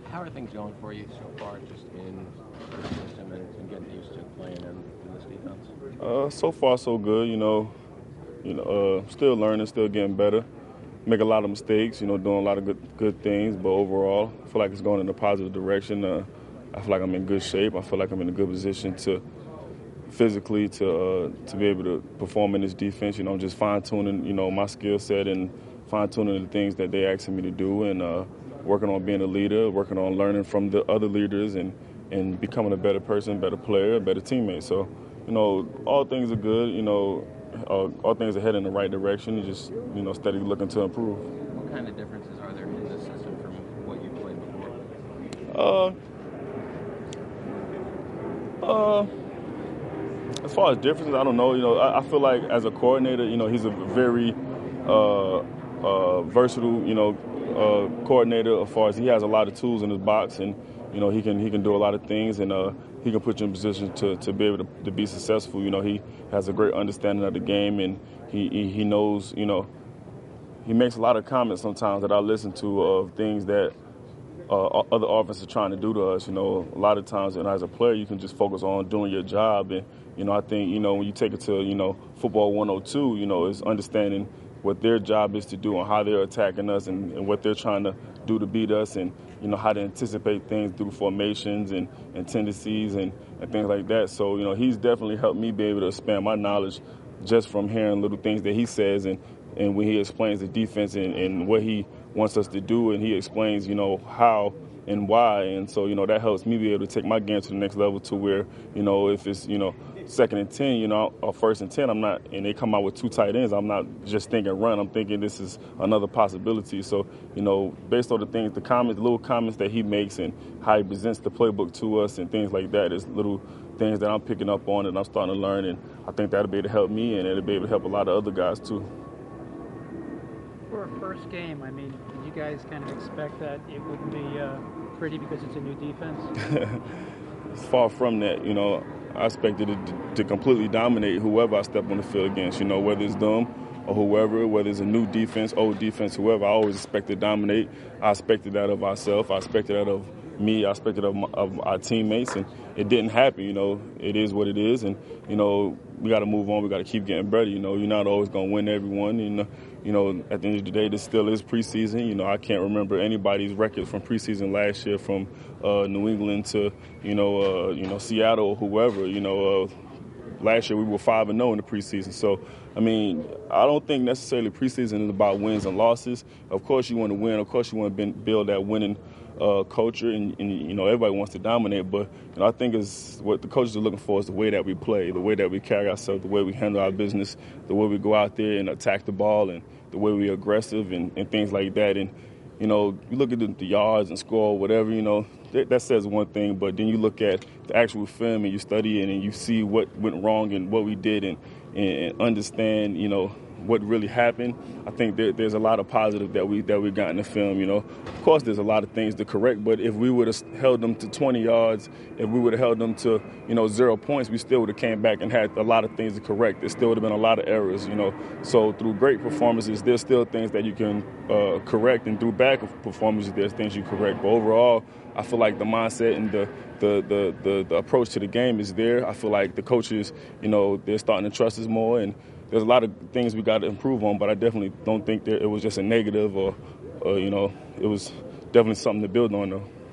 How are things going for you so far, just in the system and getting used to playing in this defense? So far so good. Still learning, still getting better. Make a lot of mistakes. Doing a lot of good things, but overall, I feel like it's going in a positive direction. I feel like I'm in good shape. I feel like I'm in a good position to physically to be able to perform in this defense. I'm just fine tuning my skill set and fine tuning the things that they asking me to do, and working on being a leader, working on learning from the other leaders, and becoming a better person, better player, better teammate. So, all things are good. All things are heading in the right direction. Just steadily looking to improve. What kind of differences are there in the system from what you played Uh, uh, as far as differences, I don't know. I feel like as a coordinator, he's a very versatile, coordinator. As far as he has a lot of tools in his box, and he can do a lot of things, and he can put you in position to be able to be successful. He has a great understanding of the game, and he knows. He makes a lot of comments sometimes that I listen to of things that other offenses are trying to do to us. A lot of times, and as a player, you can just focus on doing your job. And, I think, when you take it to, football 102, it's understanding what their job is to do and how they're attacking us, and what they're trying to do to beat us, and, how to anticipate things through formations and tendencies and things like that. So, he's definitely helped me be able to expand my knowledge just from hearing little things that he says, and when he explains the defense and what he wants us to do, and he explains, how and why. And so, that helps me be able to take my game to the next level, to where, if it's, second and 10, or first and 10, and they come out with two tight ends, I'm not just thinking run. I'm thinking this is another possibility. So, based on the things, the little comments that he makes, and how he presents the playbook to us and things like that, is little things that I'm picking up on and I'm starting to learn. And I think that'll be able to help me, and it'll be able to help a lot of other guys too. For a first game, did you guys kind of expect that it wouldn't be pretty because it's a new defense? It's far from that. I expected it to completely dominate whoever I step on the field against, whether it's them or whoever, whether it's a new defense, old defense, whoever. I always expect to dominate. I expected that of ourselves. I expected that of me. I expected of our teammates, and it didn't happen. It is what it is, and, we got to move on. We got to keep getting better. You're not always going to win everyone. At the end of the day, this still is preseason. I can't remember anybody's record from preseason last year, from New England to, Seattle or whoever. Last year we were 5-0 in the preseason. So, I don't think necessarily preseason is about wins and losses. Of course you want to win. Of course you want to build that winning culture, and everybody wants to dominate. But I think is what the coaches are looking for is the way that we play, the way that we carry ourselves, the way we handle our business, the way we go out there and attack the ball, and the way we're aggressive and things like that. And you look at the yards and score, whatever, that says one thing. But then you look at the actual film and you study it and you see what went wrong and what we did, and understand, what really happened. I think there's a lot of positive that we got in the film. Of course, there's a lot of things to correct, but if we would have held them to 20 yards, if we would have held them to 0 points, we still would have came back and had a lot of things to correct. There still would have been a lot of errors. So through great performances, there's still things that you can correct, and through bad performances, there's things you correct. But overall, I feel like the mindset and the approach to the game is there. I feel like the coaches, they're starting to trust us more, and there's a lot of things we got to improve on, but I definitely don't think that it was just a negative, or it was definitely something to build on, though.